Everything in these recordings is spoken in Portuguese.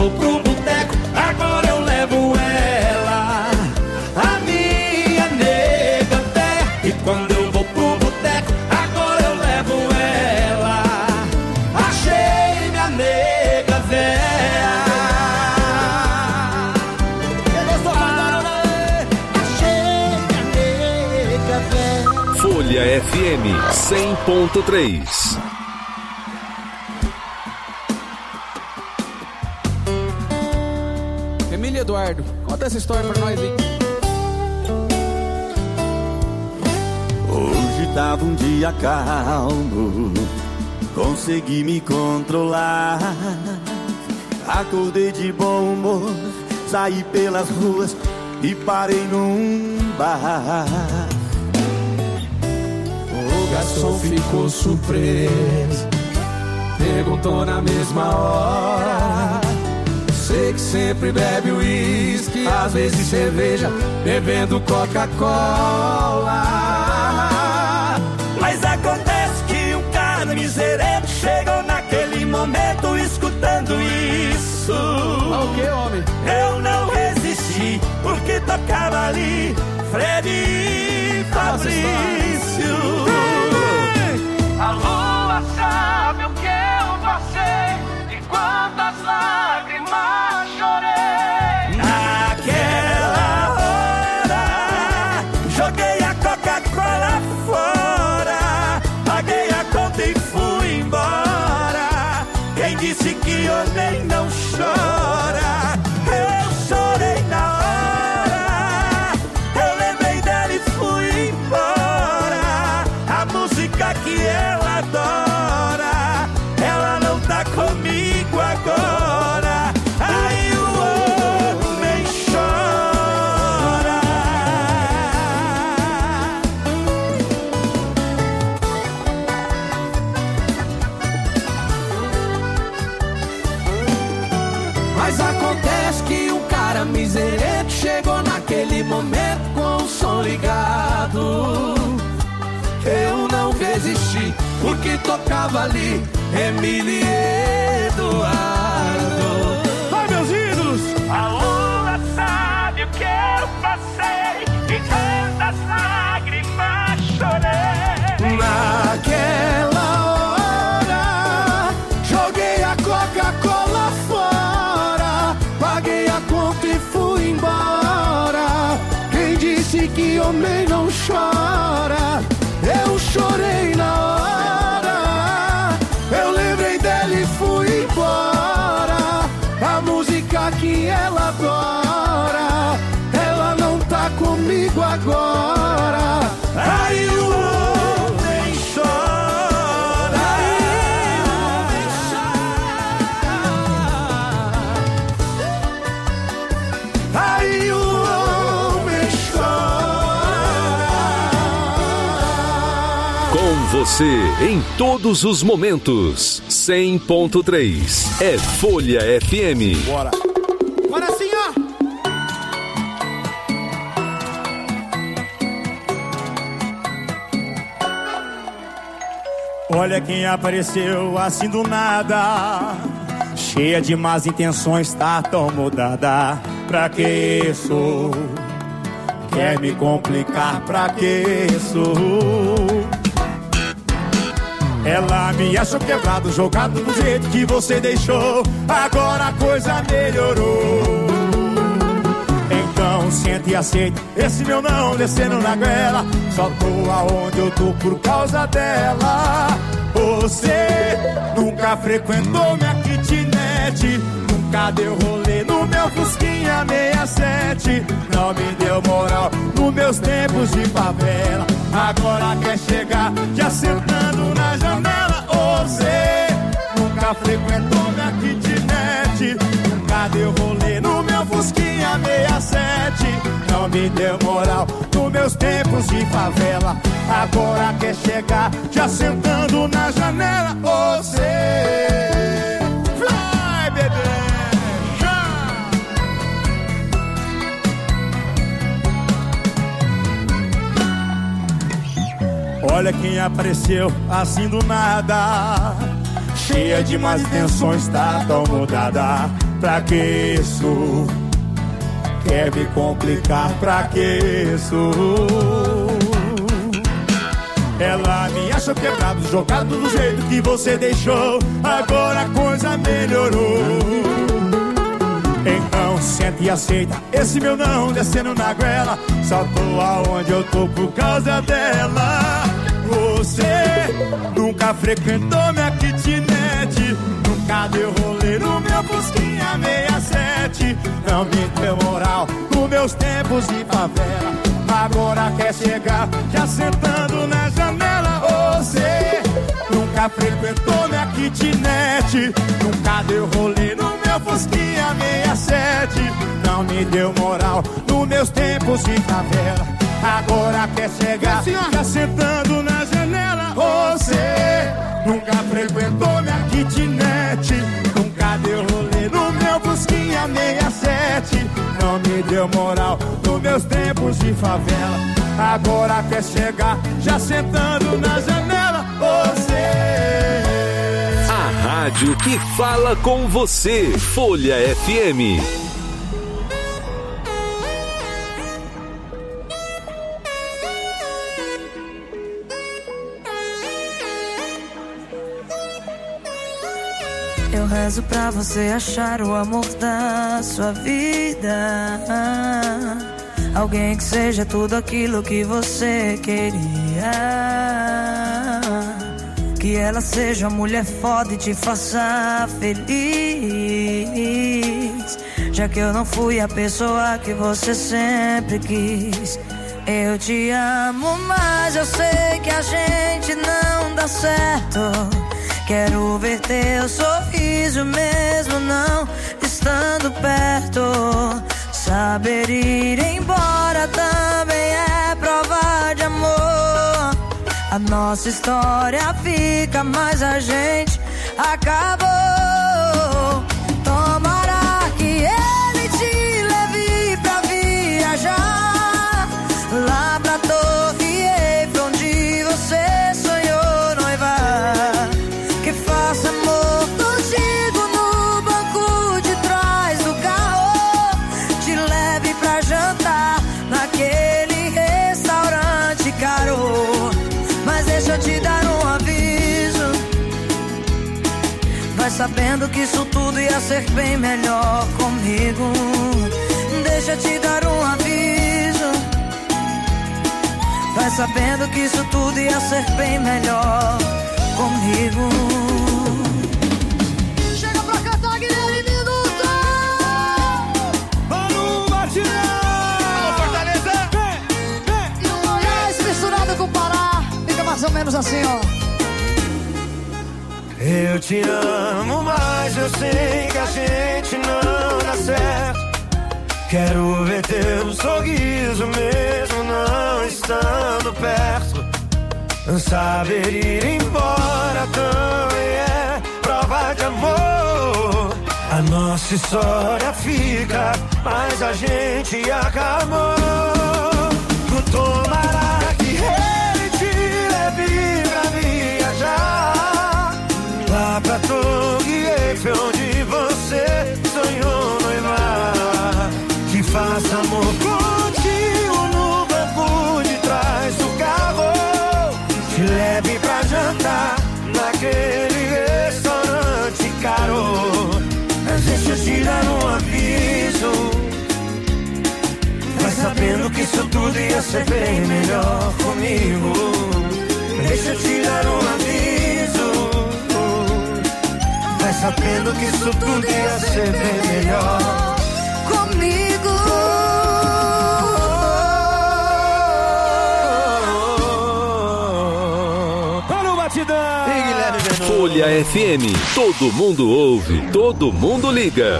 vou pro boteco, agora eu levo ela, a minha nega véia. E quando eu vou pro boteco, agora eu levo ela, achei minha nega véia. Achei minha nega véia. Folha FM 100.3. Emília Eduardo, conta essa história pra nós, hein? Hoje tava um dia calmo, consegui me controlar. Acordei de bom humor, saí pelas ruas e parei num bar. O garçom ficou surpreso, perguntou na mesma hora. Sei que sempre bebe uísque, às vezes cerveja, bebendo Coca-Cola. Mas acontece que um cara miserento chegou naquele momento escutando isso. O que, homem? Eu não resisti, porque tocava ali Fred e Fabrício. A lua sabe o que eu passei e quantas lágrimas chorei. Naquela hora, joguei a Coca-Cola fora, paguei a conta e fui embora. Quem disse que homem não chora? Eu chorei na hora, eu lembrei dela e fui embora. A música que ela adora, ela não tá comigo agora. Aí o homem chora. Mas acontece que um cara miserento chegou naquele momento com o som ligado. Eu não resisti, porque tocava ali Emília e Eduardo. Vai, meus ídolos! A lua sabe o que eu passei e quantas lágrimas chorei. Naquela hora, joguei a Coca-Cola fora, paguei a conta e fui embora. Quem disse que homem não chora? Eu chorei na hora, eu lembrei dela e fui embora. A música que ela adora, ela não tá comigo agora. Aí o homem chora. Aí o homem chora. Com você em todos os momentos. 100.3 é Folha FM. Bora! Bora sim, ó. Olha quem apareceu assim do nada, cheia de más intenções, tá tão mudada. Pra que isso? Quer me complicar, pra que isso? Ela me achou quebrado, jogado do jeito que você deixou. Agora a coisa melhorou. Então senta e aceita esse meu não descendo na goela. Só tô aonde eu tô por causa dela. Você nunca frequentou minha kitnet, nunca deu rolê no meu Fusquinha 67. Não me deu moral nos meus tempos de favela. Agora quer chegar te assentando na janela. Você nunca frequentou minha kitnet, nunca deu rolê no meu Fusquinha 67. Não me deu moral nos meus tempos de favela. Agora quer chegar te assentando na janela. Você vai, bebê. Olha quem apareceu assim do nada, cheia de más intenções, tá tão mudada. Pra que isso? Quer me complicar, pra que isso? Ela me achou quebrado, jogado do jeito que você deixou. Agora a coisa melhorou. Então sente e aceita esse meu não descendo na goela. Só tô aonde eu tô por causa dela. Você nunca frequentou minha kitnet, nunca deu rolê no meu Fusquinha 67. Não me deu moral nos meus tempos de favela. Agora quer chegar já sentando na janela. Você nunca frequentou minha kitnet, nunca deu rolê no meu Fusquinha 67. Não me deu moral nos meus tempos de favela. Agora quer chegar já sentando na janela. Você nunca frequentou minha kitnet, nunca deu rolê no meu Fusquinha 67. Não me deu moral nos meus tempos de favela. Agora quer chegar já sentando na janela. Você. A rádio que fala com você. Folha FM. Eu rezo pra você achar o amor da sua vida. Alguém que seja tudo aquilo que você queria. Que ela seja uma mulher foda e te faça feliz. Já que eu não fui a pessoa que você sempre quis. Eu te amo, mas eu sei que a gente não dá certo. Quero ver teu sorriso mesmo não estando perto. Saber ir embora também é prova de amor. A nossa história fica, mas a gente acabou. Tomara que ele te leve pra viajar lá pra Torre Eiffel, onde você sonhou noivar. Que faça amor contigo no banco de trás do carro. Te leve pra jantar naquele restaurante caro. Mas deixa eu te dar um aviso. Vai sabendo que isso tudo ia ser bem melhor comigo. Deixa eu te dar um aviso. Vai sabendo que isso tudo ia ser bem melhor comigo. Chega pra cantar, Guilherme Minuto! Vamos, Martinão! Vamos, Fortaleza! E o Goiás misturado com o Pará. Fica mais ou menos assim, ó. Eu te amo, mas eu sei que a gente não dá certo. Quero ver teu sorriso mesmo não estando perto. Saber ir embora também é prova de amor. A nossa história fica, mas a gente acabou. Tomara que ele te leve pra viajar lá pra Torre Eiffel, onde você sonhou noivar. Que faça amor contigo no banco de trás do carro. Te leve pra jantar naquele restaurante caro. Mas deixa eu te dar um aviso. Vai sabendo que isso tudo ia ser bem melhor comigo. Deixa eu te dar um aviso. Vai sabendo que isso tudo ia ser bem melhor comigo. Para o batidão! Folha FM. Todo mundo ouve, todo mundo liga.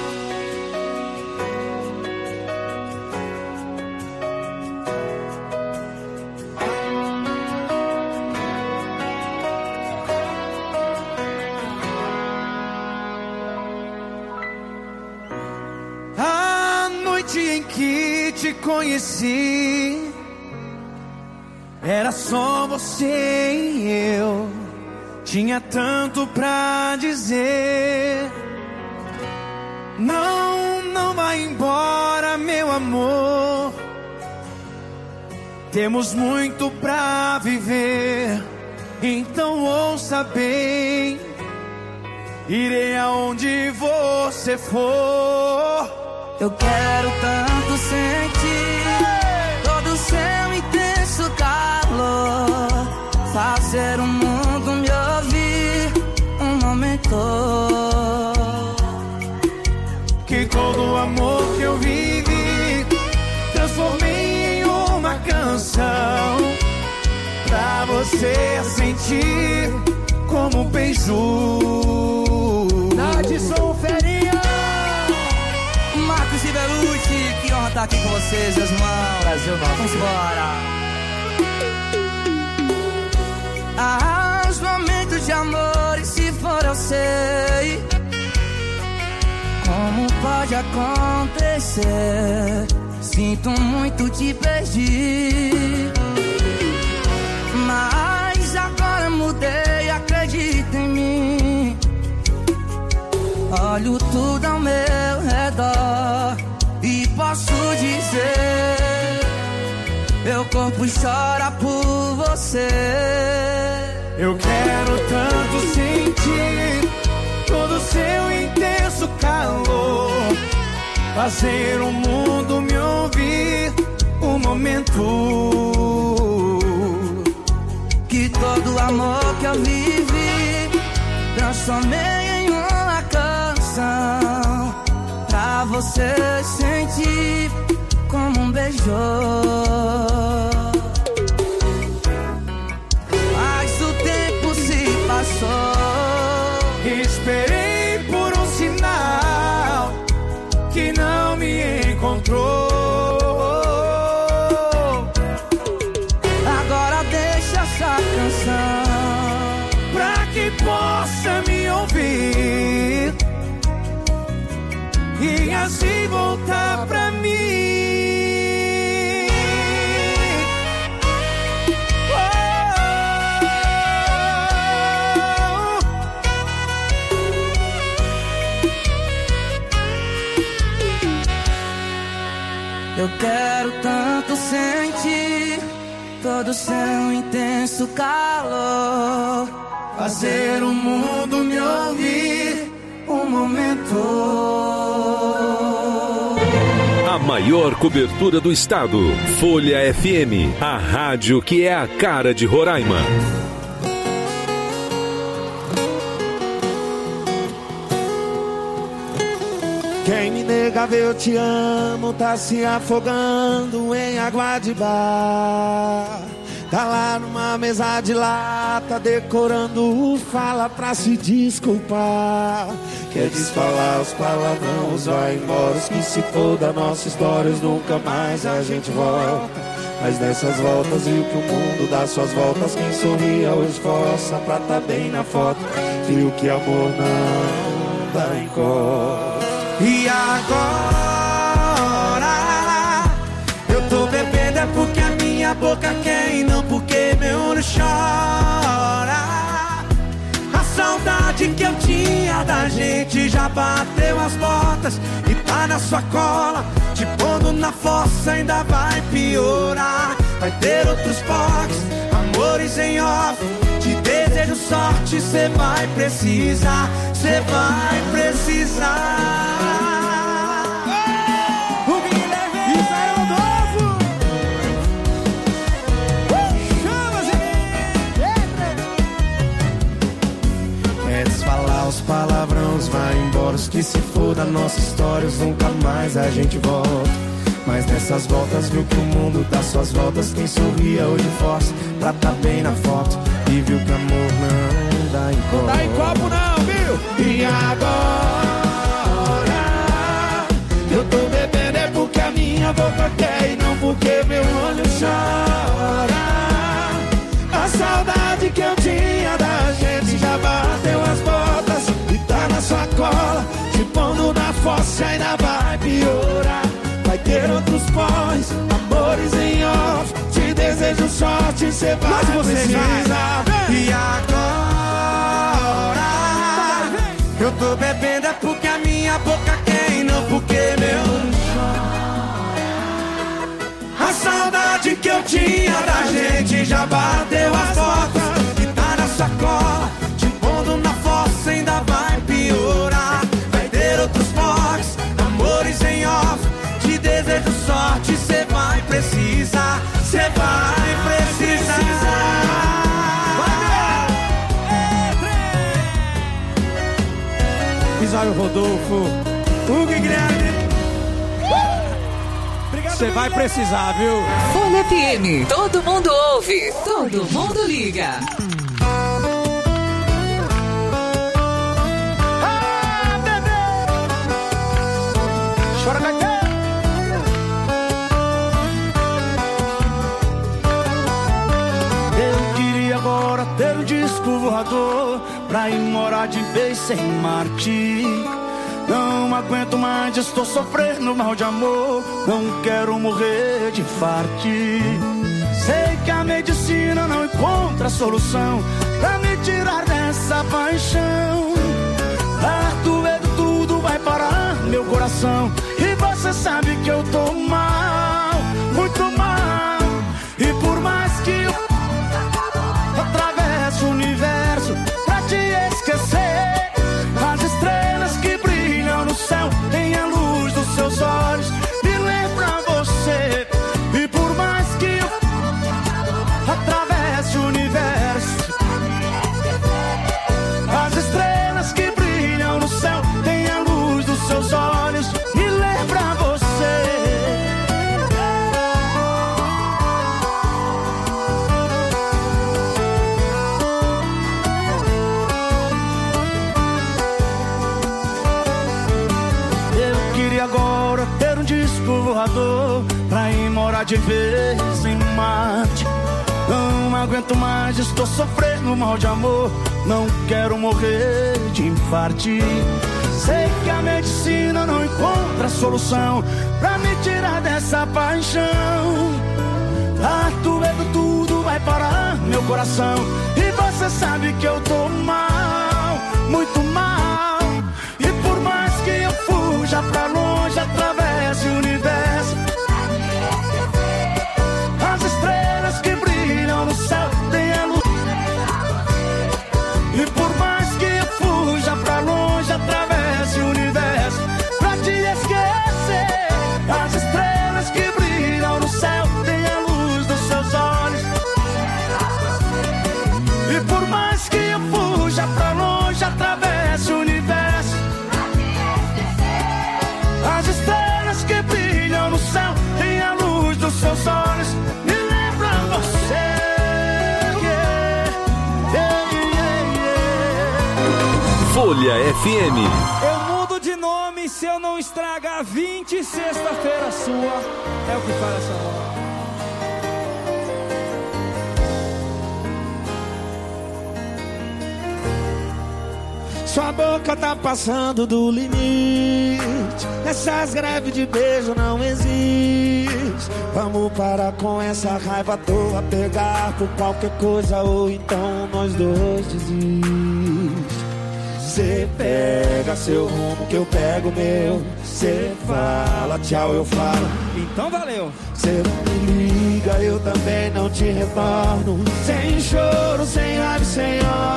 A noite em que te conheci, era só você e eu. Tinha tanto pra dizer. Não, não vai embora, meu amor. Temos muito pra viver, então ouça bem. Irei aonde você for. Eu quero tanto sentir todo o seu intenso calor, fazer o mundo me ouvir um momento. Que todo o amor que eu vivi transformei em uma canção, pra você sentir como um beijo. Nadson Ferinha, Marcos e Belucci, que honra estar aqui com vocês, meus irmãos. Brasil nosso. Vamos embora. Os momentos de amor, e se for eu sei como pode acontecer. Sinto muito te perdi, mas agora mudei, acredita em mim. Olho tudo ao meu redor e posso dizer, meu corpo chora por você. Eu quero tanto sentir todo o seu intenso calor, fazer o mundo me ouvir um momento. Que todo o amor que eu vivi transformei em uma canção, pra você sentir como um beijo. Mas o tempo se passou, esperei por um sinal que não me encontrou. agora deixa essa canção Pra que possa me ouvir e assim voltar pra mim. Eu quero tanto sentir todo o seu intenso calor, Fazer o mundo me ouvir um momento. A maior cobertura do estado. Folha FM, a rádio que é a cara de Roraima. Quem me nega ver eu te amo, tá se afogando em água de bar. Tá lá numa mesa de lata, decorando fala pra se desculpar. Quer desfalar os palavrões, vai embora, os que se for da nossa história, nunca mais a gente volta. Mas nessas voltas viu que o mundo dá suas voltas, quem sorria hoje força pra tá bem na foto. Viu que amor não dá encosta. E agora eu tô bebendo é porque a minha boca quer e não porque meu olho chora. A saudade que eu tinha da gente já bateu as portas e tá na sua cola, te pondo na fossa, ainda vai piorar. Vai ter outros pocs, amores em off, te desejo sorte, cê vai precisar, cê vai precisar. Os palavrões, vai embora, os que se for da nossa história, nunca mais a gente volta. Mas nessas voltas viu que o mundo dá suas voltas, quem sorria hoje força pra tá bem na foto. E viu que amor não dá em copo. Dá em copo não, viu? E agora eu tô bebendo é porque a minha boca quer e não porque meu olho chora. A saudade que eu tinha da gente já bateu as botas e tá na sua cola, te pondo na fossa, ainda vai piorar. Vai ter outros pós, amores em off, te desejo sorte, cê vai precisar. E agora Eu tô bebendo é porque a minha boca quer e não porque meu chão. A saudade que eu tinha da gente já bateu as portas e tá na sacola, te pondo na fossa, ainda vai piorar. Vai ter outros boys, amores em off, te desejo sorte, cê vai precisar, cê vai precisar. Pisário Rodolfo, Hugo Guilherme. Você vai precisar, viu? Folha FM, todo mundo ouve, todo mundo liga. Ah, bebê! Chora, Caetano! Eu queria agora ter um disco voador pra ir morar de vez sem Marte. Não aguento mais, estou sofrendo mal de amor. Não quero morrer de infarte. Sei que a medicina não encontra solução pra me tirar dessa paixão. Tá doendo, tudo vai parar meu coração. E você sabe que eu tô mal, muito mal. E por mais que eu atravesse o universo pra te esquecer, as estrelas que brilham no céu tem a luz dos seus olhos, me lembra você. E por mais que eu atravesse o universo, as estrelas que brilham no céu tem a luz dos seus olhos, me lembra você. Agora ter um disco voador pra ir morar de vez em Marte. Não aguento mais, estou sofrendo mal de amor. Não quero morrer de infarte. Sei que a medicina não encontra solução pra me tirar dessa paixão. Tá doendo, tudo vai parar meu coração. E você sabe que eu tô mal, muito mal. E por mais que eu fuja pra longe, atravesse o universo, as estrelas que brilham no céu tem a luz. E por mais que eu fuja pra longe, atravesse o universo pra te esquecer, as estrelas que brilham no céu tem a luz dos seus olhos. E por mais que eu fuja pra longe, atravesse o universo, as estrelas que brilham no céu tem a luz dos seus olhos, me lembra você. Folha FM. Eu mudo de nome se eu não estragar 20 sexta-feira sua. É o que fala essa hora. Sua boca tá passando do limite. Essas greves de beijo não existem. Vamos parar com essa raiva à toa, pegar por qualquer coisa ou então nós dois desiste. Cê pega seu rumo que eu pego o meu. Cê fala tchau, eu falo, então valeu. Cê não me liga, eu também não te retorno. Sem choro, sem raiva, sem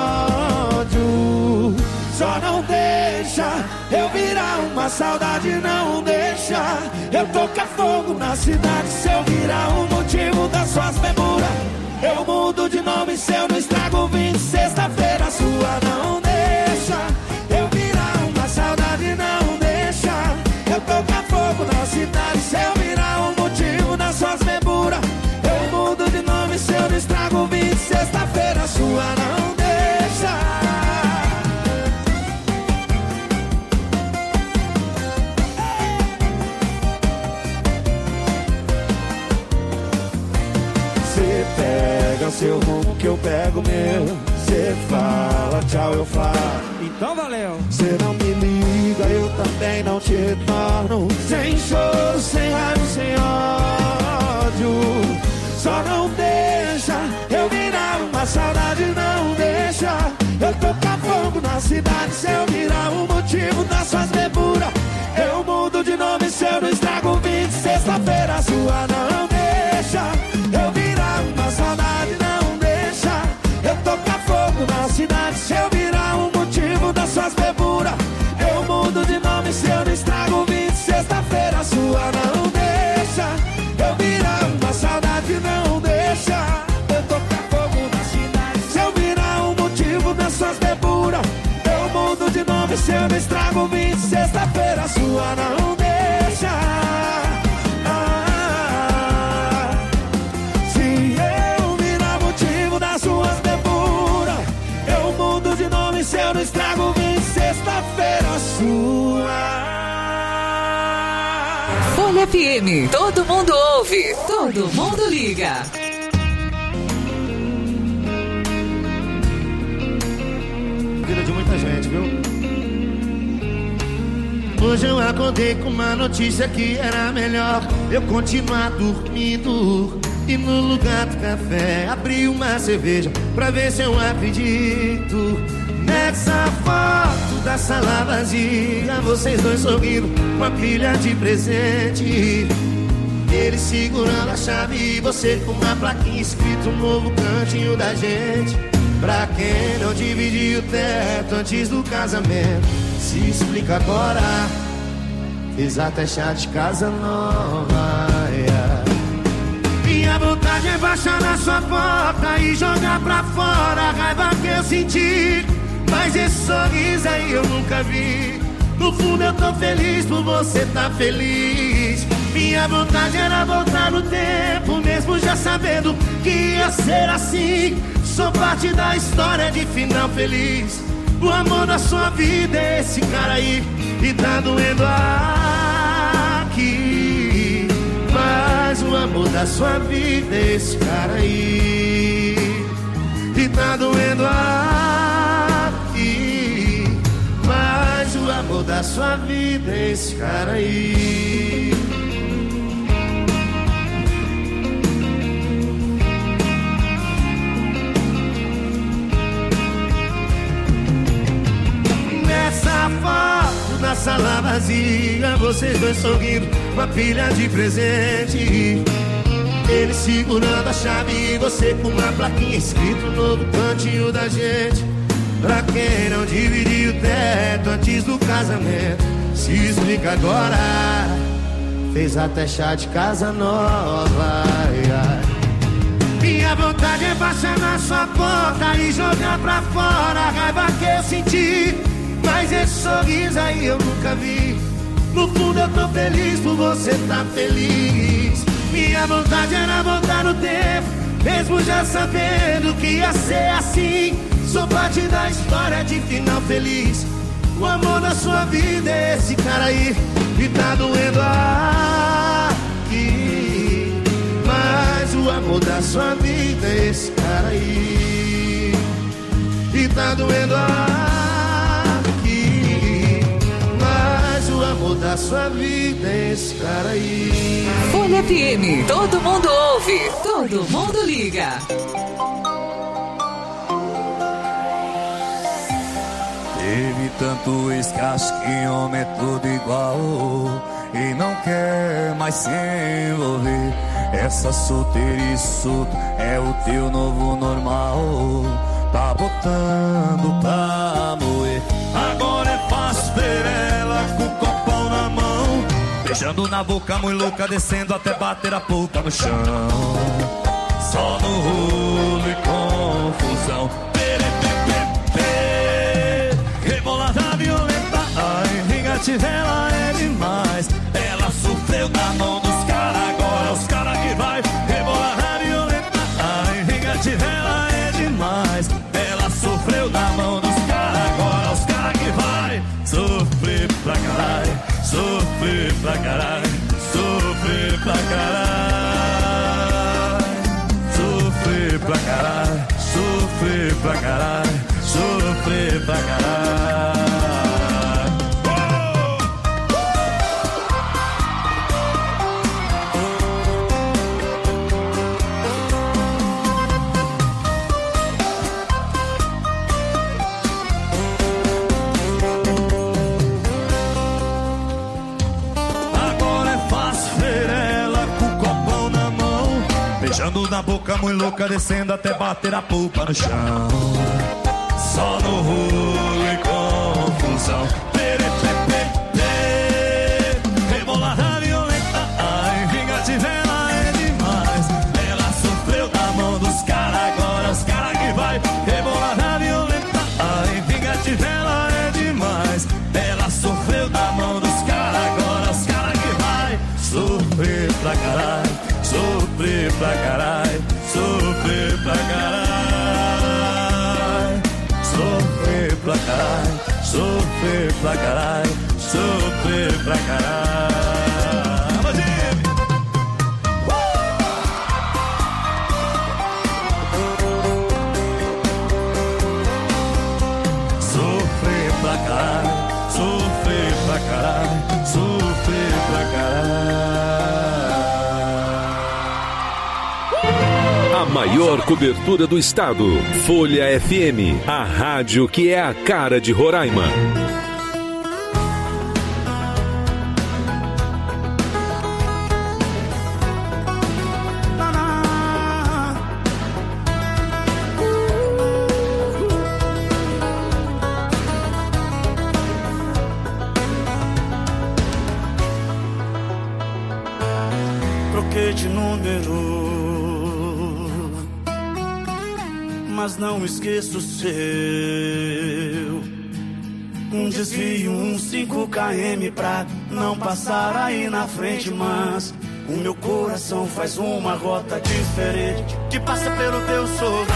ódio. Só não deixa eu virar uma saudade, não deixa eu tocar fogo na cidade. Se eu virar o motivo das suas memórias, eu mudo de nome se eu não estrago 20 sexta-feira sua. Não deixa eu virar uma saudade, não deixa eu tocar fogo na cidade. Se eu virar o motivo das suas memórias, eu mudo de nome se eu não estrago 20 sexta-feira sua. Não deixa. Pega seu rumo que eu pego o meu. Cê fala tchau, eu falo, então valeu. Cê não me liga, eu também não te retorno. Sem choro, sem raiva, sem ódio. Só não deixa eu virar uma saudade, não deixa eu tocar fogo na cidade se eu virar o motivo das suas deburas. Eu mudo de nome se eu não estrago o vinho de sexta-feira. Sua não deixa eu virar uma saudade, não deixa eu tocar fogo na cidade se eu virar o motivo das suas deburas. Eu mudo de nome se eu não estrago o vinho de sexta-feira. Sua não deixa eu virar uma saudade, não deixa eu tocar fogo na cidade se eu virar o motivo das suas deburas. Eu mudo de nome se eu não estrago o vinho de sexta-feira. Sua não deixa. Se eu virar motivo das suas deburas, eu mudo de nome se eu não estrago o vinho de sexta-feira. Sua Folha FM, todo mundo ouve, todo mundo liga. Vida de muita gente, viu? Hoje eu acordei com uma notícia que era melhor eu continuar dormindo. E no lugar do café abri uma cerveja pra ver se eu acredito. Nessa foto da sala vazia, vocês dois sorrindo com a pilha de presente. Ele segurando a chave e você com uma plaquinha escrito um novo cantinho da gente. Pra quem não dividiu o teto antes do casamento, se explica agora. Fiz até chá de casa nova, yeah. Minha vontade é baixar na sua porta e jogar pra fora a raiva que eu senti. Mas esse sorriso aí eu nunca vi. No fundo eu tô feliz por você tá feliz. Minha vontade era voltar no tempo, mesmo já sabendo que ia ser assim. Sou parte da história de final feliz. O amor da sua vida é esse cara aí e tá doendo aqui. Mas o amor da sua vida é esse cara aí e tá doendo aqui. Mas o amor da sua vida é esse cara aí. Nessa foto da sala vazia, vocês dois sorrindo com a pilha de presente. Ele segurando a chave e você com uma plaquinha escrito no novo cantinho da gente. Pra quem não dividiu o teto antes do casamento, se explica agora. Fez até chá de casa nova, yeah. Minha vontade é baixar na sua porta e jogar pra fora a raiva que eu senti. Mas esse sorriso aí eu nunca vi. No fundo eu tô feliz por você tá feliz. Minha vontade era voltar no tempo, mesmo já sabendo que ia ser assim. Sou parte da história de final feliz. O amor da sua vida é esse cara aí e tá doendo aqui. Mas o amor da sua vida é esse cara aí e tá doendo aqui. O amor da sua vida é esse cara aí. Folha FM, todo mundo ouve, todo mundo liga. Teve tanto escasso que homem é tudo igual e não quer mais se envolver. Essa solteirice solto é o teu novo normal. Tá botando pra moer. Agora é fácil ver ela com o copão na mão, beijando na boca muito louca, descendo até bater a puta no chão. Só no rolo e confusão. Rebolada violenta, ai, vingativa ela é demais. Ela sofreu na mão dos caras, agora os caras que vai. Rebolada violenta, ai, vingativa ela é demais. Ela sofreu na mão dos caras, agora os caras que vai. Sofrer pra caralho, sofrer pra caralho, sofrer pra caralho, sofrer pra caralho, sofrer pra caralho, sofrer pra caralho. beijando na boca muito louca, descendo até bater a polpa no chão. Só no rolo e confusão. Rebolada violenta, ai, vingativa ela é demais. Ela sofreu da mão dos caras, agora os caras que vai. Rebolada violenta, ai, vingativa ela é demais. Ela sofreu da mão dos caras, agora os caras que vai. Sofrer pra caralho, sofrer pra caralho, sofrer pra caralho. Sofrer pra caralho, sofrer pra caralho, sofrer pra caralho. Vamos, Jimmy! Sofrer pra caralho, sofrer pra caralho, sofrer pra caralho. A maior cobertura do estado. Folha FM, a rádio que é a cara de Roraima. Troquei de número, mas não esqueço o seu. Um desvio, 5 km pra não passar aí na frente, mas o meu coração faz uma rota diferente que passa pelo teu sorriso,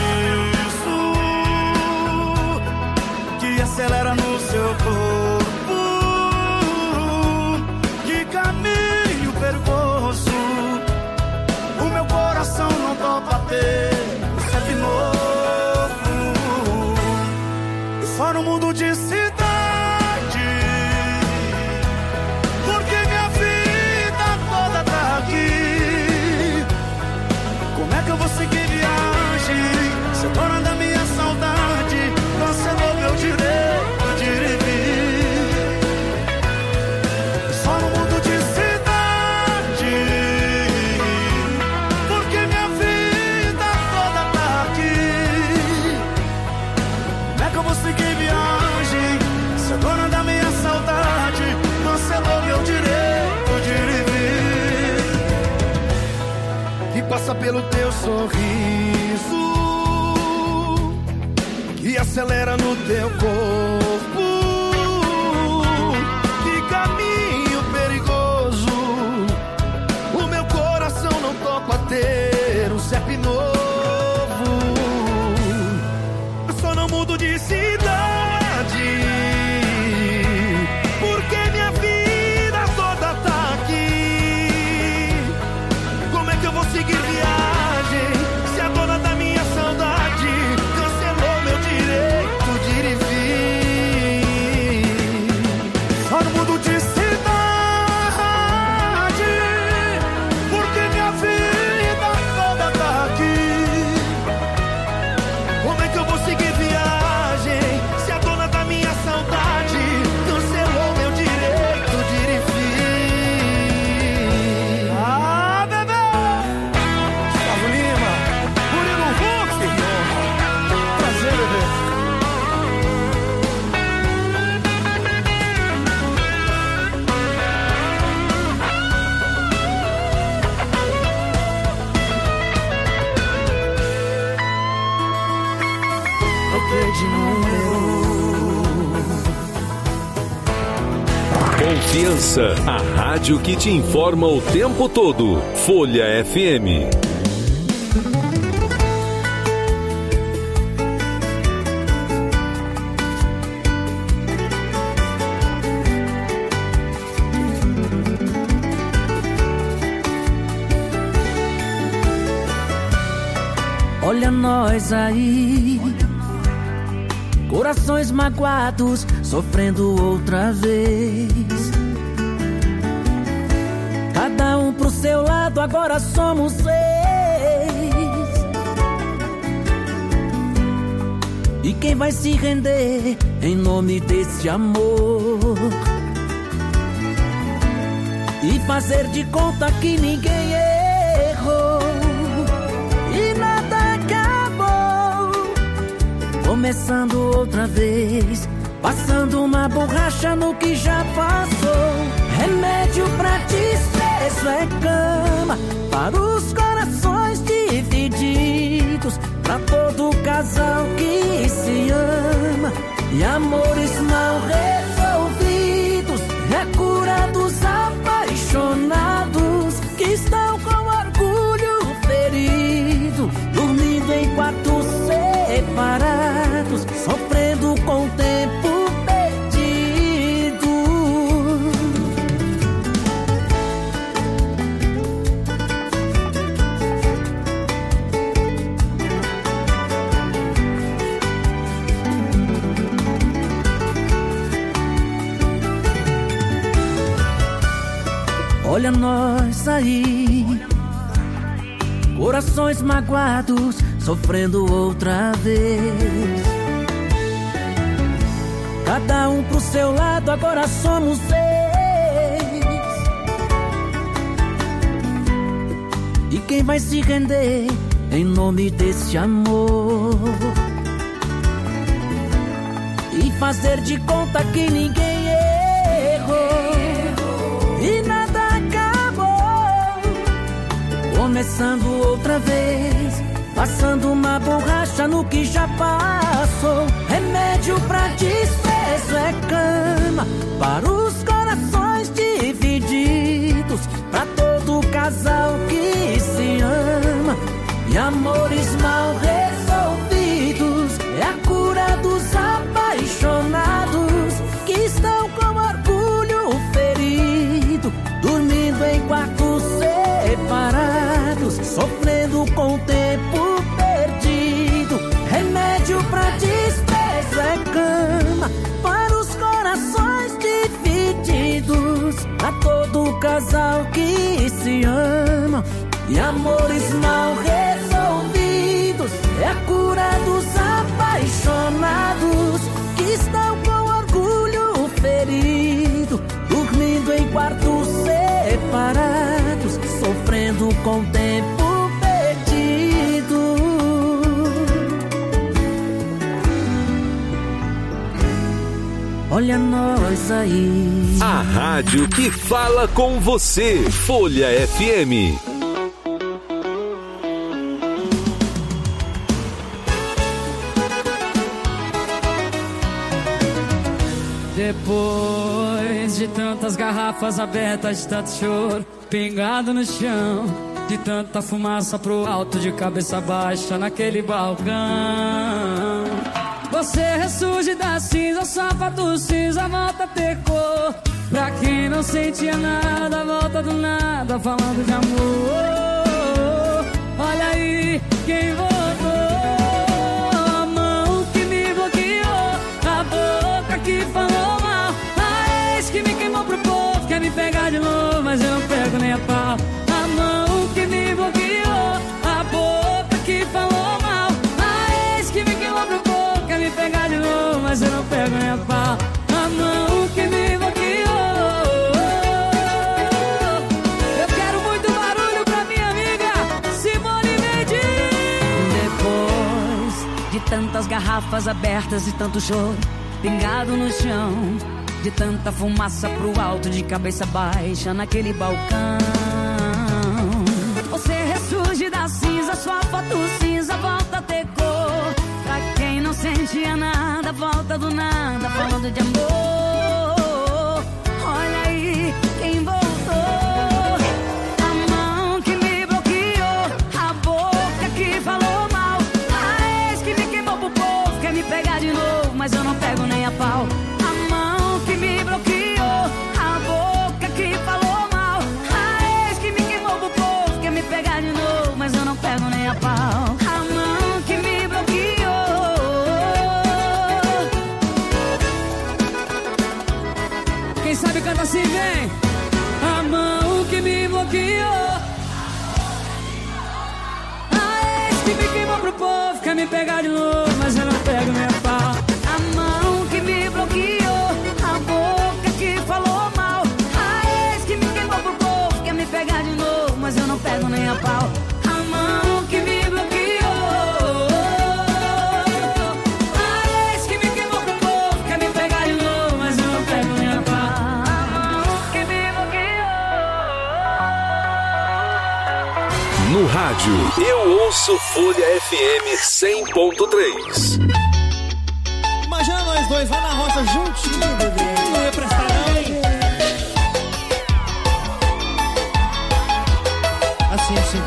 que acelera no seu corpo, que caminho perigoso. O meu coração não topa ter sempre novo. Só no mundo de cidade, porque minha vida toda tá aqui. Como é que eu vou seguir viagem? Se eu dona da minha saudade cancelou meu direito de ir e vir. Só no mundo de cidade, porque minha vida toda tá aqui. Como é que eu vou seguir viagem? Se a dona da minha saudade cancelou meu direito de ir e vir. Que passa pelo teu sorriso, que acelera no teu corpo, que caminho perigoso. O meu coração não topa ter um CEP novo. Eu só não mudo de cidade, porque minha vida toda tá aqui. Como é que eu vou seguir viagem se a dona da minha saudade cancelou meu direito de ir e vir? Só no mundo de cidade, porque minha vida toda tá aqui. Como é que eu vou seguir viagem se a dona da minha saudade cancelou meu direito de ir e vir? Ah, bebê! Gustavo Lima, Murilo Hulk, prazer, bebê. Troquei de número. Confiança, a rádio que te informa o tempo todo. Folha FM. Olha nós aí, corações magoados, sofrendo outra vez. Cada um pro seu lado, agora somos 6. E quem vai se render em nome desse amor? E fazer de conta que ninguém errou. começando outra vez, passando uma borracha no que já passou. Remédio pra desprezo é cama para os corações divididos, pra todo casal que se ama. E amores mal resolvidos é a cura dos apaixonados que estão com orgulho ferido, dormindo em quartos separados, sofrendo com o tempo perdido. Olha nós aí, corações magoados, sofrendo outra vez. Cada um pro seu lado, agora somos seis. E quem vai se render em nome desse amor? E fazer de conta que ninguém errou e nada acabou. Começando outra vez, passando uma borracha no que já passou. Remédio pra desprezo é cama para os corações divididos, pra todo casal que se ama. E amores mal resolvidos é a cura dos apaixonados que estão com orgulho ferido, dormindo em quartos separados, sofrendo com o tempo perdido. Remédio pra desprezo é cama para os corações divididos, pra todo casal que se ama. E amores mal resolvidos é a cura dos apaixonados que estão com orgulho ferido, dormindo em quartos separados, sofrendo com o tempo perdido. Olha nós aí. A rádio que fala com você. Folha FM. Depois de tantas garrafas abertas, de tanto choro pingado no chão, de tanta fumaça pro alto, de cabeça baixa naquele balcão, você ressurge da cinza, sapato cinza, volta a ter cor. Pra quem não sentia nada, volta do nada, falando de amor. Olha aí quem voltou. A mão que me bloqueou, a boca que falou mal, a ex que me queimou pro povo, quer me pegar de novo, mas eu não pego nem a pau. A mão que me bloqueou, a boca que falou mal, a ex que me queimou pro povo, quer me pegar de novo, mas eu não pego nem a pau. A mão que me bloqueou. Eu quero muito barulho pra minha amiga Simone Mendes. Depois de tantas garrafas abertas e tanto choro pingado no chão, de tanta fumaça pro alto, de cabeça baixa naquele balcão, você ressurge da cinza, sua foto cinza volta a ter cor. Pra quem não sentia nada, volta do nada, falando de amor. Olha aí quem voltou. A mão que me bloqueou, a boca que falou mal, a ex que me queimou pro povo, quer me pegar de novo, mas eu não pego nem a pau. A mão que me bloqueou, a boca que falou mal, a ex que me queimou pro povo, quer me pegar de novo, mas eu não pego nem a pau. A mão que me bloqueou. Quem sabe canta assim, vem. A mão que me bloqueou, a ex que me queimou pro povo, quer me pegar de novo, mas eu não pego nem a pau. A mão que me bloqueou, a boca que falou mal, a ex que me queimou pro povo, quer me pegar de novo, mas eu não pego nem a pau. A mão que me bloqueou, a No rádio, eu ouço Folha FM 100.3. Imagina nós dois lá na roça juntinho, bebê. Não ia prestar não, hein? Assim.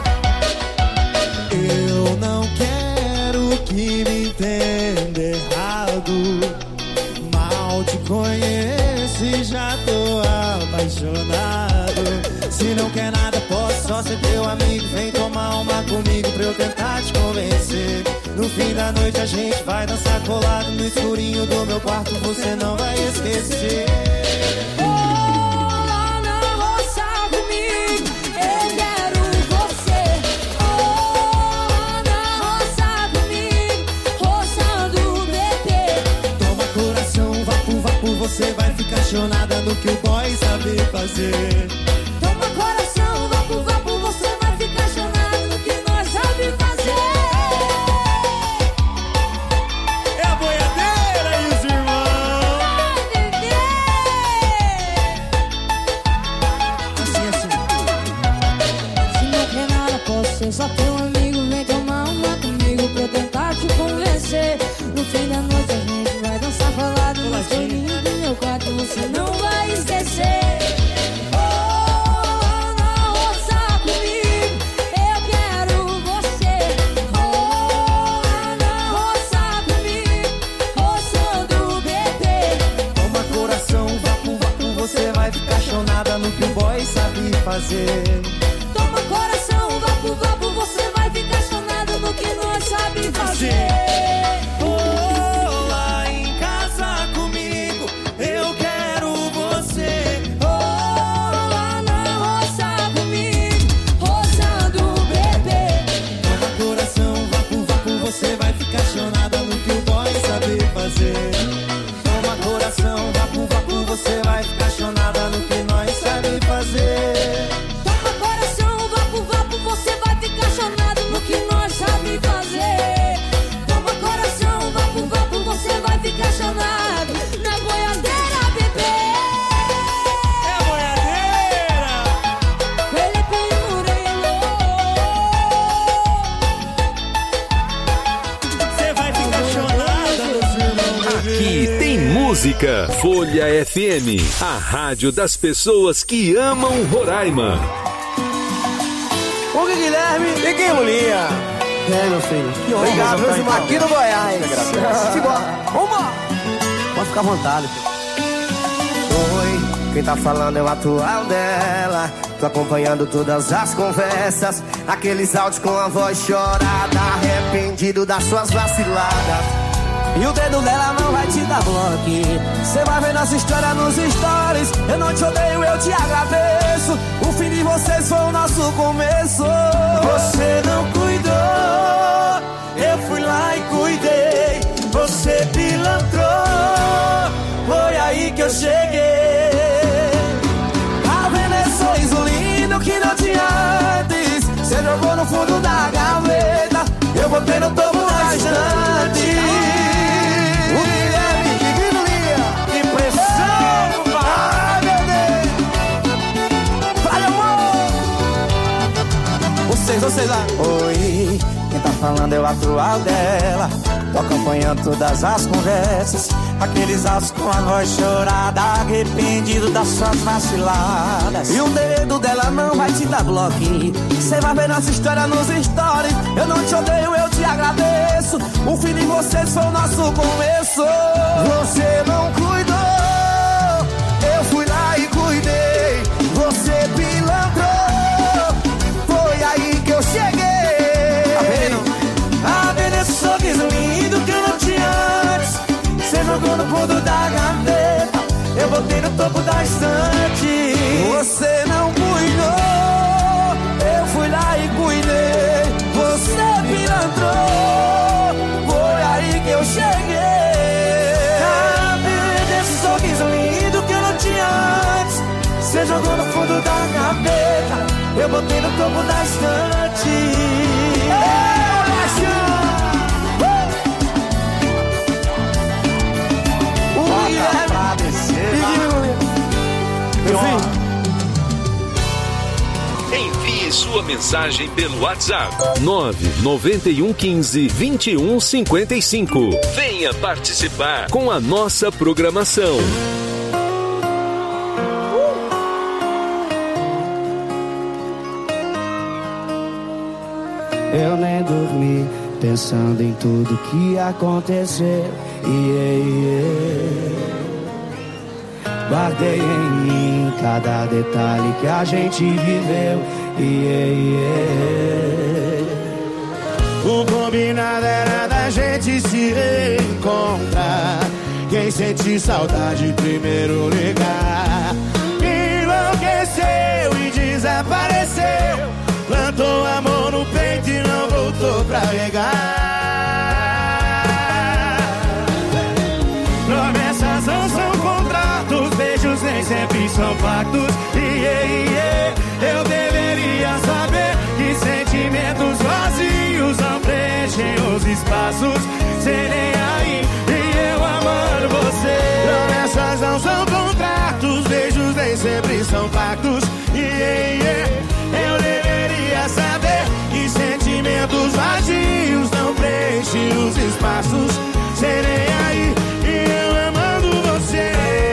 Eu não quero que me entenda errado. Mal te conheço e já tô apaixonado. Se não quer nada, posso só ser teu amigo. Vem tomar uma comigo pra eu tentar te convencer. No fim da noite a gente vai dançar colado no escurinho do meu quarto, você não vai esquecer. Lá na roça comigo, eu quero você. Lá na roça comigo, roçando o bebê. Toma coração, vapo, você vai ficar chonada no que o boy sabe fazer. Toma coração, vapo, você vai ficar chonado no que nós sabe fazer. É a boiadeira e os irmãos. Assim. Se não quer nada, posso ser só teu amigo. Vem tomar uma comigo pra eu tentar te convencer. No fim da noite a gente vai dançar falado no escurinho do meu quarto, você não vai esquecer. No que o boy sabe fazer. Toma coração, vapo, você vai ficar chonado no que nós sabe fazer. Lá em casa comigo, eu quero você. Lá na roça comigo, roçando o bebê. Toma coração, vapo, você vai ficar chonada no que o boy sabe fazer. Toma coração, vapo, você vai ficar chonada no que nós sabe fazer. Toma coração, vapo, você vai ficar chonado no que nós sabe fazer. Toma coração, vapo, você vai ficar chonado na boiadeira, bebê. É a boiadeira. Felipe Murilo. Você vai ficar chonada, meus irmãos. Aqui tem música. Folha FM, a rádio das pessoas que amam Roraima. Hugo Guilherme e quem, Lulinha? E aí, meu filho? Obrigado, meus irmãos. Aqui no Goiás. Vamos! Pode ficar à vontade. Oi, quem tá falando é o atual dela. Tô acompanhando todas as conversas. Aqueles áudios com a voz chorada, arrependido das suas vaciladas. E o dedo dela não vai te dar bloco. Cê vai ver nossa história nos stories. Eu não te odeio, eu te agradeço. O fim de vocês foi o nosso começo. Você não cuidou, eu fui lá e cuidei. Você pilantrou, foi aí que eu cheguei. Tá vendo esse sorriso lindo que não tinha antes? Cê jogou no fundo da gaveta, eu botei no topo da estante. O Guilherme e Guilherme, que pressão, ai meu Deus. Vai, amor. Vocês lá. Oi, quem tá falando é o atual dela. Tô acompanhando todas as conversas. Aqueles áudios com a voz chorada, arrependido das suas vaciladas. E o dedo dela não vai te dar bloco. Cê vai ver nossa história nos stories. Eu não te odeio, eu te agradeço. O fim de vocês foi o nosso começo. Você não cuidou, eu fui lá e cuidei. Você pilantrou, foi aí que eu cheguei. Tá vendo? Tá vendo esse sorriso lindo que eu não tinha antes? Você jogou no fundo da gaveta, eu botei no topo da estante. Você não cuidou, eu fui lá e cuidei. Você pilantrou, foi aí que eu cheguei. Tá vendo esse sorriso lindo que eu não tinha antes? Você jogou no fundo da gaveta, eu botei no topo da estante. Envie sua mensagem pelo WhatsApp 99115-2155. Venha participar com a nossa programação. Eu nem dormi pensando em tudo que aconteceu. Guardei em mim cada detalhe que a gente viveu. O combinado era da gente se reencontrar. Quem sentir saudade primeiro ligar. Enlouqueceu e desapareceu. Plantou amor no peito e não voltou pra regar. Promessas não são contratos, beijos nem sempre são pactos. Eu deveria saber que sentimentos vazios não preenchem os espaços. Serei aí e eu amando você. Promessas não são contratos, beijos nem sempre são pactos. Eu deveria saber que sentimentos vazios não preenchem os espaços. Serei aí e eu amando você.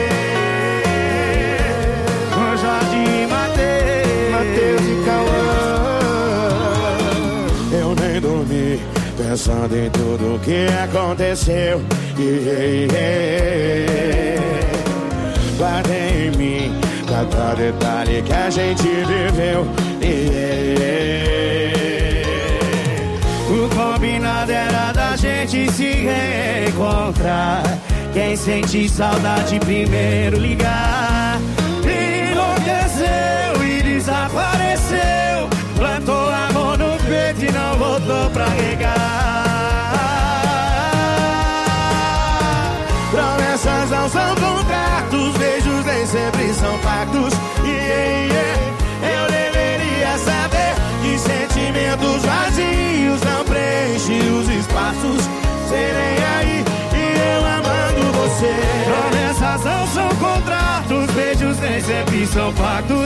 Com Jorge e Matheus e Cauã. Eu nem dormi pensando em tudo que aconteceu. Guardei em mim cada detalhe que a gente viveu. O combinado era da gente se reencontrar. Quem sente saudade primeiro ligar. Enlouqueceu e desapareceu. Plantou amor no peito e não voltou pra regar. Promessas não são contratos, beijos nem sempre são pactos. Eu deveria saber que sentimentos vazios não preenchem os espaços. Serei aí e eu amando você. Promessas não são contratos, beijos nem sempre são pactos.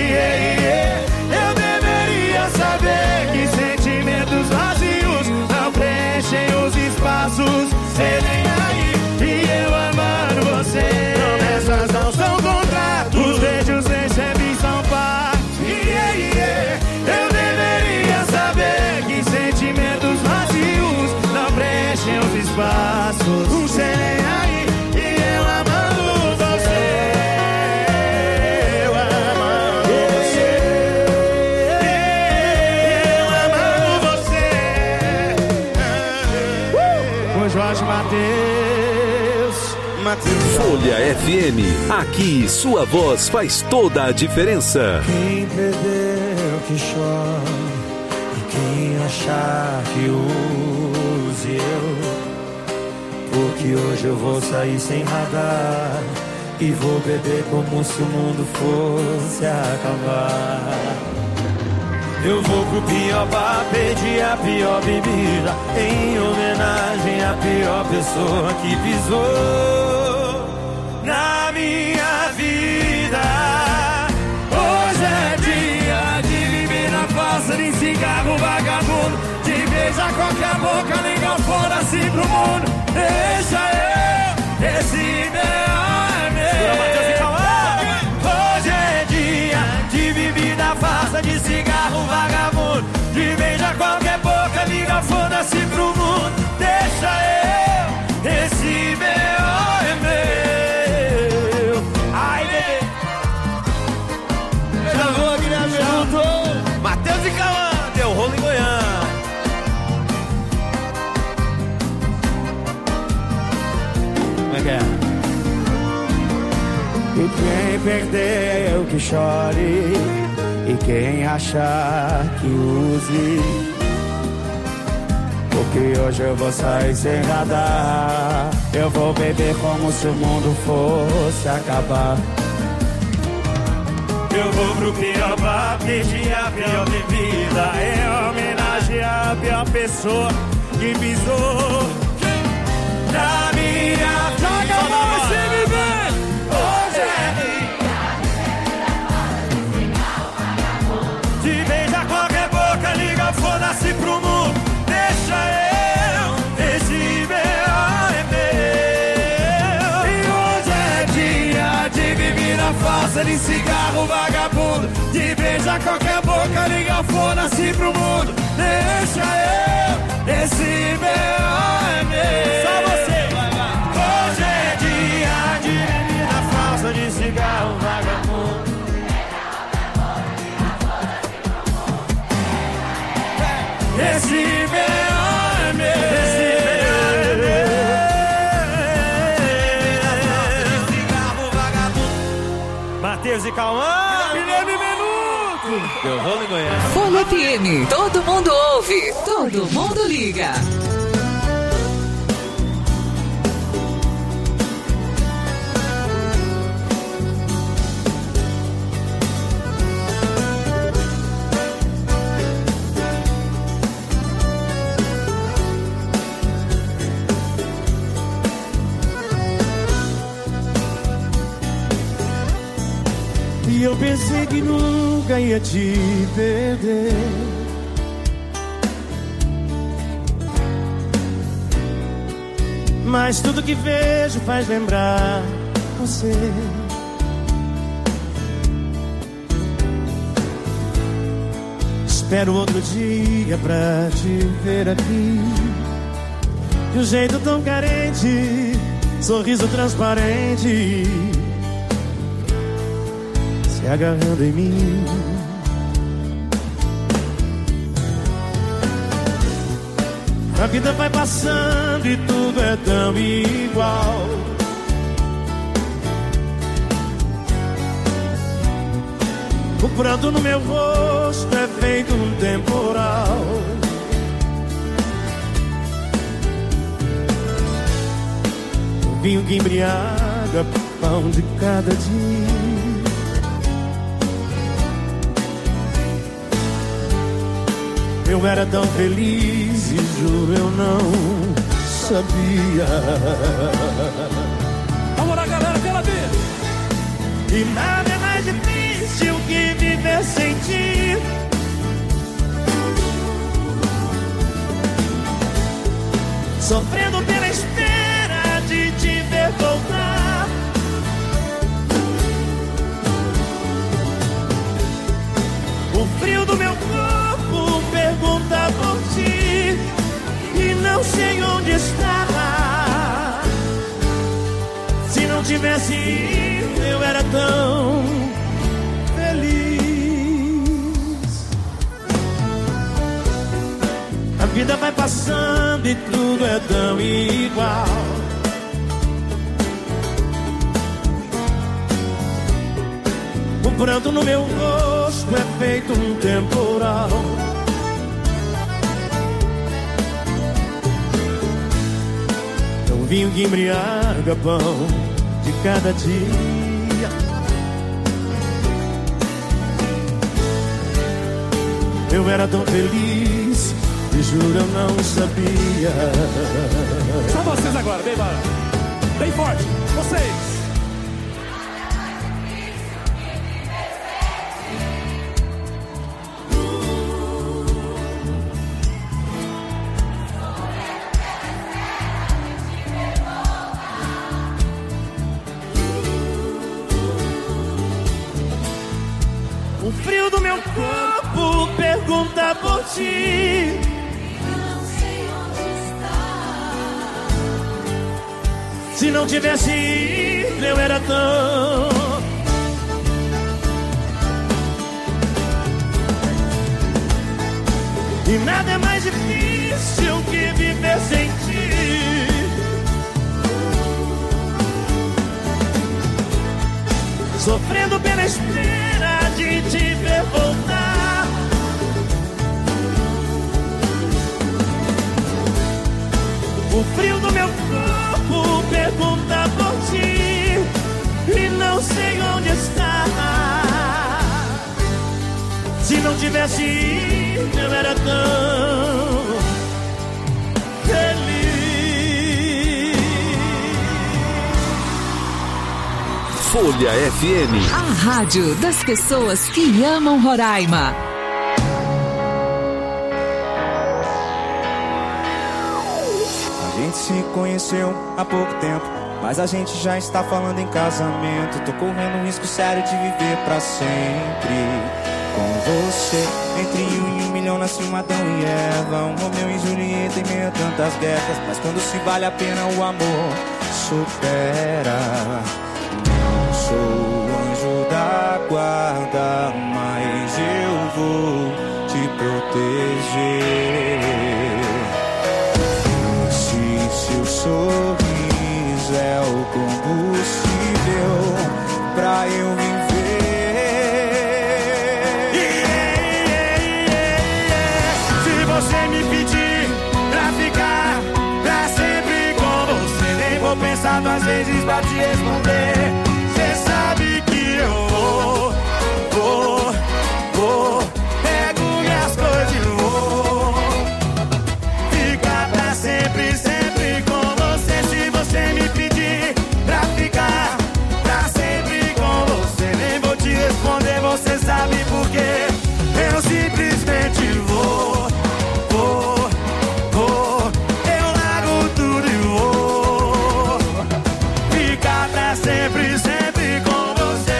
Eu deveria saber que sentimentos vazios não preenchem os espaços. Serei aí e eu amando você. Promessas não são contratos, beijos nem sempre são pactos. Eu deveria saber que sentimentos vazios não preenchem os espaços. Serei aí e eu amando você. Eu amando você. Eu amando você. Com Jorge Matheus. Folha FM, aqui sua voz faz toda a diferença. Quem perdeu que chora, e quem achar que use eu. Porque hoje eu vou sair sem radar e vou beber como se o mundo fosse acabar. Eu vou pro pior bar, pedir a pior bebida, em homenagem à pior pessoa que pisou na minha vida. Hoje é dia de viver na farsa, de cigarro vagabundo, de beijar qualquer boca, ligar foda-se pro mundo. Deixa eu, esse meu amigo. Hoje é dia de bebida farsa, de cigarro vagabundo, de beijar qualquer boca, liga foda-se pro mundo. Deixa eu, esse meu é meu. Ai, já vou, Guilherme, juntou. Matheus e Cauã, deu rolo em Goiânia. Como é que é? E quem perdeu que chore, e quem achar que use. Porque hoje eu vou sair sem radar, eu vou beber como se o mundo fosse acabar. Eu vou pro pior bar, pedir a pior bebida, em homenagem à pior pessoa que pisou na minha vida. Hoje é dia de usa qualquer boca, liga o fone assim pro mundo. Deixa eu, esse B.O. Só você, vai lá. Hoje é dia de menina falsa, de cigarro vagabundo. Esse B.O. é meu. Esse B.O. é meu. Cigarro vagabundo. Matheus e Cauã. Guilherme Menudo. Deu rolo em Goiânia. Folha FM. Todo mundo ouve. Todo mundo liga. E eu pensei que nunca ia te perder. Mas tudo que vejo faz lembrar você. Espero outro dia pra te ver aqui, de um jeito tão carente, sorriso transparente, se agarrando em mim. A vida vai passando e tudo é tão igual. O pranto no meu rosto é feito um temporal. O vinho que embriaga, pão de cada dia. Eu era tão feliz e juro eu não sabia. Vamos lá, galera, pela vida. E nada é mais difícil que viver sem ti. Sofrendo pela espera de te ver voltar. O frio do meu corpo pergunta por ti e não sei onde está. Se não tivesse ido, eu era tão feliz. A vida vai passando e tudo é tão igual. O pranto no meu rosto é feito um temporal. É um vinho que embriaga, pão de cada dia. Eu era tão feliz e juro eu não sabia. Só vocês agora, bem bora. Bem forte, vocês. O frio do meu corpo pergunta por ti. Não sei onde está. Se não tivesse ido, eu era tão. E nada é mais difícil que viver sem ti. Sofrendo pela espera de te ver voltar. O frio do meu corpo pergunta por ti e não sei onde está. Se não tivesse ido, eu era tão feliz. Folha FM. A rádio das pessoas que amam Roraima. A gente se conheceu há pouco tempo, mas a gente já está falando em casamento. Tô correndo um risco sério de viver pra sempre com você. Entre 1 e 1 milhão nasceu Adão e Eva, um Romeu e Julieta em meio a tantas guerras. Mas quando se vale a pena o amor supera. Não sou o anjo da guarda, mas eu vou te proteger. Esse seu sorriso é o combustível pra eu viver. Se você me pedir pra ficar pra sempre com você, nem vou pensar 2 vezes pra te responder. Cê sabe que eu vou, pego minhas coisas e vou ficar pra sempre, sempre com você. Se você me pedir pra ficar pra sempre com você, nem vou te responder, você sabe por quê. Eu simplesmente vou, eu largo tudo e vou ficar pra sempre, sempre com você.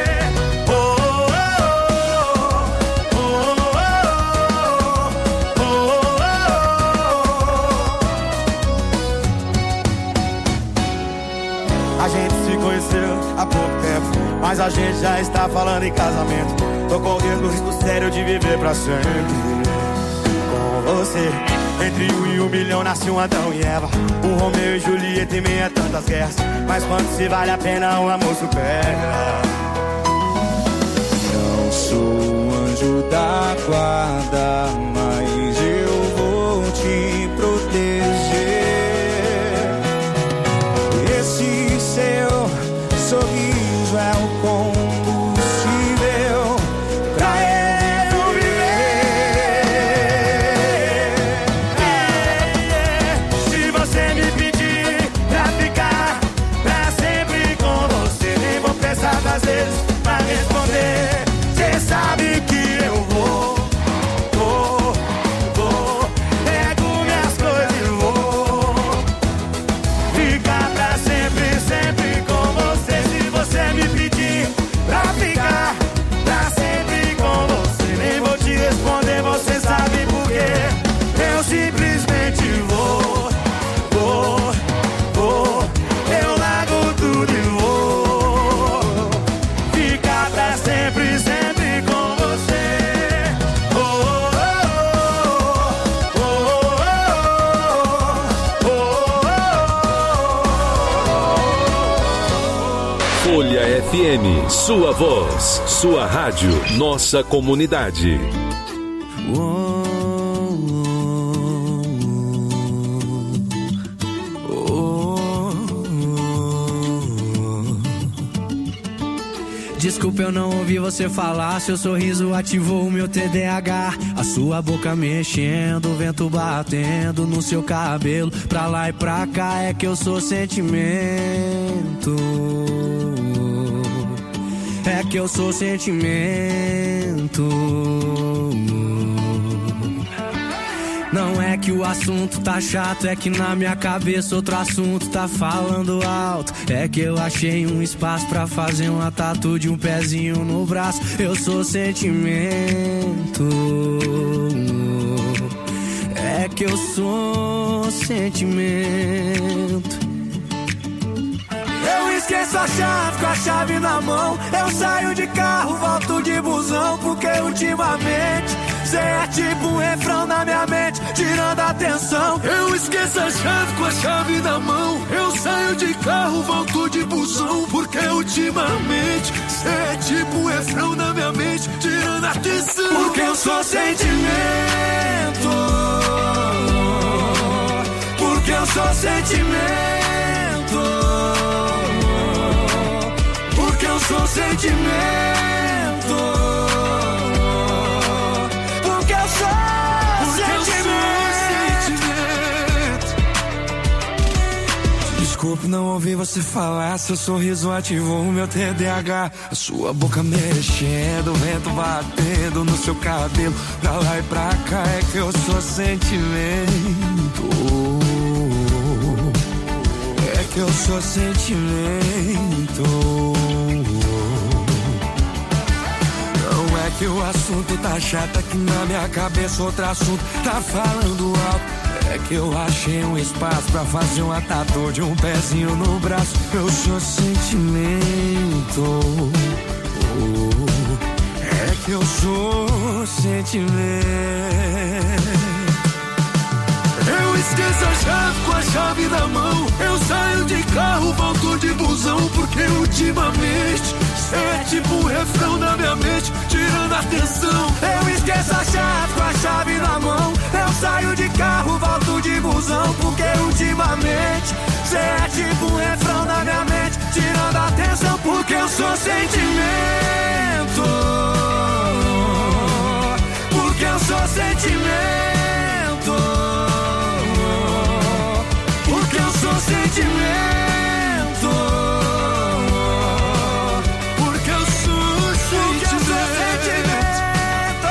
A gente se conheceu há pouco tempo, mas a gente já está falando em casamento. Tô correndo o risco sério de viver pra sempre com você. Entre 1 e 1 milhão nasceu Adão e Eva, um Romeu e Julieta em meio a tantas guerras. Mas quando se vale a pena o amor supera. Não sou o anjo da guarda, mas eu vou te proteger. Esse seu sorriso é o combustível pra eu viver. Se você me pedir pra ficar pra sempre com você, nem vou pensar 2 vezes pra responder. Cê sabe que eu vou, pego minhas coisas e vou ficar pra sempre, sempre com você. Se você me pedir pra ficar pra sempre com você, nem vou te responder, você sabe por quê. Eu simplesmente vou, eu largo tudo e vou ficar pra sempre, sempre com você. Folha FM, sua voz, sua rádio, nossa comunidade. Desculpa, eu não ouvi você falar. Seu sorriso ativou o meu TDAH. A sua boca mexendo, o vento batendo no seu cabelo. Pra lá e pra cá é que eu sou sentimento. É que eu sou sentimento. Não é que o assunto tá chato, é que na minha cabeça outro assunto tá falando alto. É que eu achei um espaço pra fazer uma tatu de um pezinho no braço. Eu sou sentimento. É que eu sou sentimento. Eu esqueço a chave com a chave na mão. Eu saio de carro, volto de busão, porque ultimamente cê é tipo um refrão na minha mente, tirando a atenção. Eu esqueço a chave com a chave na mão. Eu saio de carro, volto de busão, porque ultimamente cê é tipo um refrão na minha mente, tirando a atenção. Porque eu sou sentimento. Porque eu sou sentimento. Porque eu sou sentimento. Porque eu sou sentimento. Desculpe, não ouvi você falar. Seu sorriso ativou o meu TDAH. A sua boca mexendo, o vento batendo no seu cabelo. Pra lá e pra cá é que eu sou sentimento. É que eu sou sentimento. Não é que o assunto tá chato, é que na minha cabeça outro assunto tá falando alto. É que eu achei um espaço pra fazer uma tatu de um pezinho no braço. Eu sou sentimento. É que eu sou sentimento. Eu esqueço a chave com a chave na mão. Eu saio de carro, volto de busão. Porque ultimamente cê é tipo um refrão na minha mente, tirando a atenção. Eu esqueço a chave com a chave na mão. Eu saio de carro, volto de busão. Porque ultimamente cê é tipo um refrão na minha mente, tirando a atenção. Porque eu sou sentimento. Porque eu sou sentimento. Porque eu sou sentimento. Porque eu sou sentimento.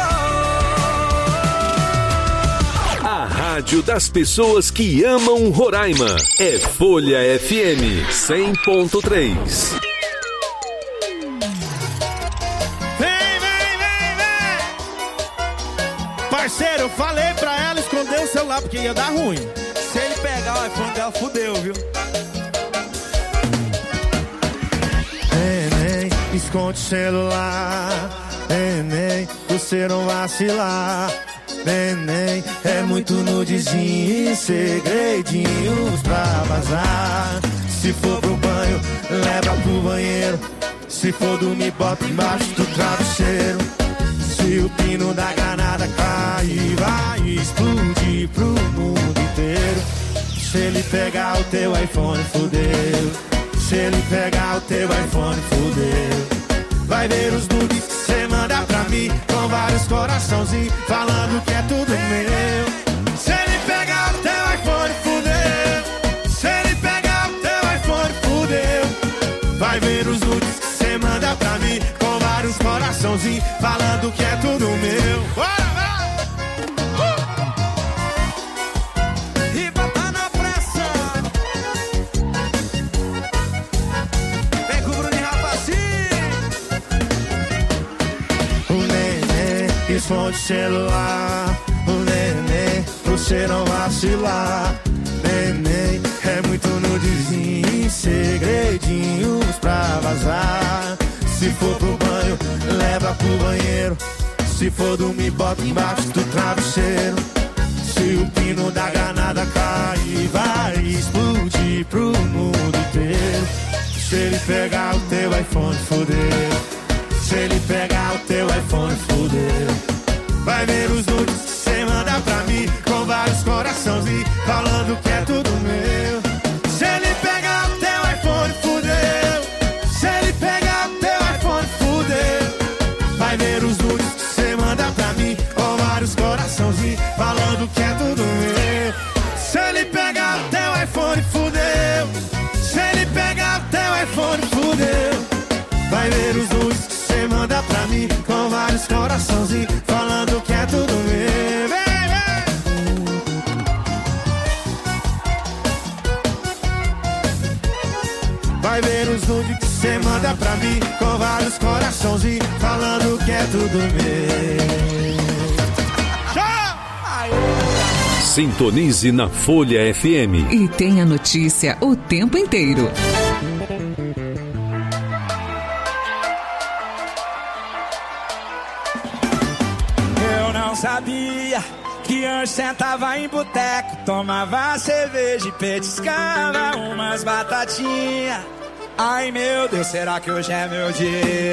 A rádio das pessoas que amam Roraima é Folha FM 100.3. Parceiro, eu falei pra ela esconder o celular porque ia dar ruim. Se ele pegar o iPhone dela, fudeu, viu? Neném, esconde o celular. Neném, você não vacilar. Neném, é muito nudezinho e segredinhos pra vazar. Se for pro banho, leva pro banheiro. Se for dormir, bota embaixo do travesseiro. Se o pino da granada cair, vai explodir pro mundo inteiro. Se ele pegar o teu iPhone, fudeu. Se ele pegar o teu iPhone, fudeu. Vai ver os nudes que cê manda pra mim, com vários coraçãozinhos, falando que é tudo meu. Se ele pegar o teu iPhone, fudeu. Se ele pegar o teu iPhone, fudeu. Vai ver os nudes que cê manda pra mim, com vários coraçãozinhos, falando que é tudo meu. Bora, vai! E botar na pressa. Vem com o Bruno e Rapacinho. O neném esconde o celular. O neném, você não vacilar. Neném, é muito nudezinho, segredinhos pra vazar. Se for pro banho, leva pro banheiro. Se for dormir, bota embaixo do travesseiro. Se o pino da granada cair, vai explodir pro mundo inteiro. Se ele pegar o teu iPhone, fudeu. Se ele pegar o teu iPhone, fudeu. Vai ver os nudes que cê manda pra mim, com vários coraçãozinhos, falando que é tudo meu. Se ele pegar o teu iPhone, fudeu. Se ele pegar o teu iPhone, fudeu. Vai ver os nudes que cê manda pra mim, com vários coraçãozinhos, falando que é tudo meu. Se ele pegar o teu iPhone, fudeu. Se ele pegar o teu iPhone, fudeu. Vai ver os nudes que cê manda pra mim, com vários coraçãozinhos, falando que é tudo meu. Vem, vem. Vai ver os nudes que cê manda pra mim, com vários coraçãozinhos, falando que é tudo meu. Sintonize na Folha FM e tenha notícia o tempo inteiro. Eu não sabia que antes sentava em boteco, tomava cerveja e petiscava umas batatinhas. Ai meu Deus, será que hoje é meu dia?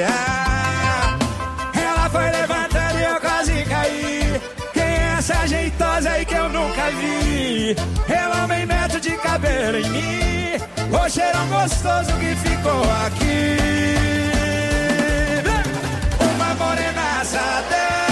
Ela foi levantando e eu quase caí. Quem é essa jeitosa aí que eu nunca vi? Ela vem metro de cabelo em mim, o cheirão gostoso que ficou aqui. Uma morenaça dela,